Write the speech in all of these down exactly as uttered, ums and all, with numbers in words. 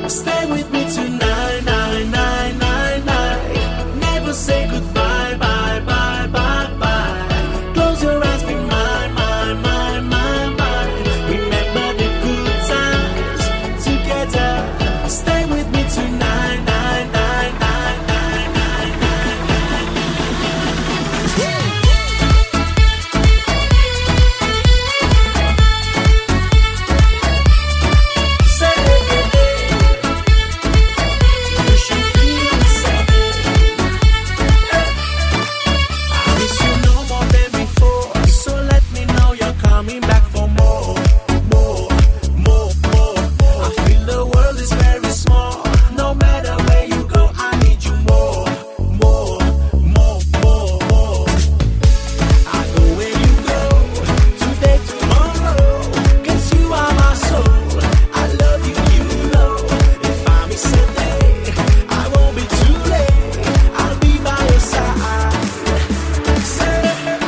Stay with me tonight, night, night, night, night. Never say goodbye, bye, bye, bye, bye. Close your eyes, be mine, mine, mine, mine, mine. Remember the good times together. Stay with me tonight, night, night, night, night, night, night, say you should feel the same. I miss you no more than before, so let me know you're coming back for more, more, more, more. I feel the world is very small. No matter where you go, I need you more, more, more, more, more. I go where you go, today, tomorrow, 'cause you are my soul. I love you, you know. If I miss a day, I won't be too late. I'll be by your side. Say,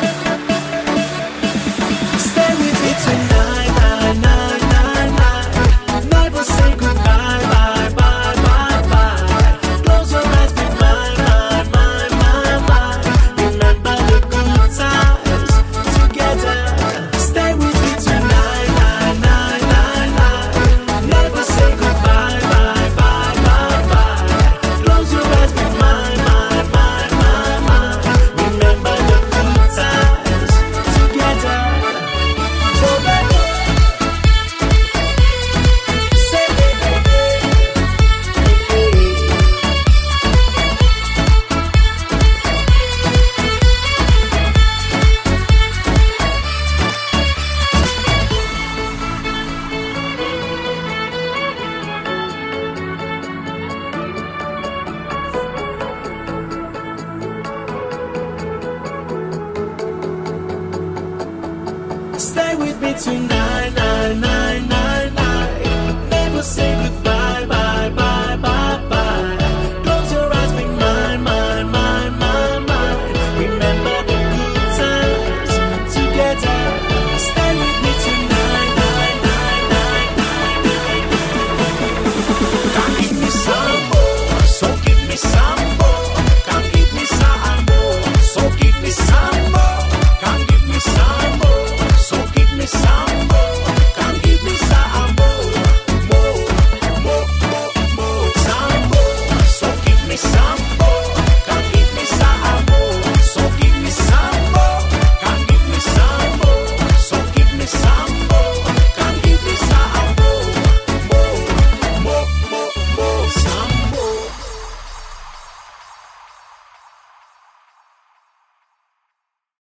stay with me tonight, night, night, night, night. Never say goodbye, bye, bye, bye, bye. Close your eyes, be mine, mine, mine, mine, mine. Remember the good times together. Stay with me tonight, night, night, night, night. Never say goodbye, bye, bye, bye, bye. Close your eyes, be mine, mine, mine, mine, mine. Remember the good times together. Forever. Say, hey, hey, hey, hey, hey. Stay with me tonight.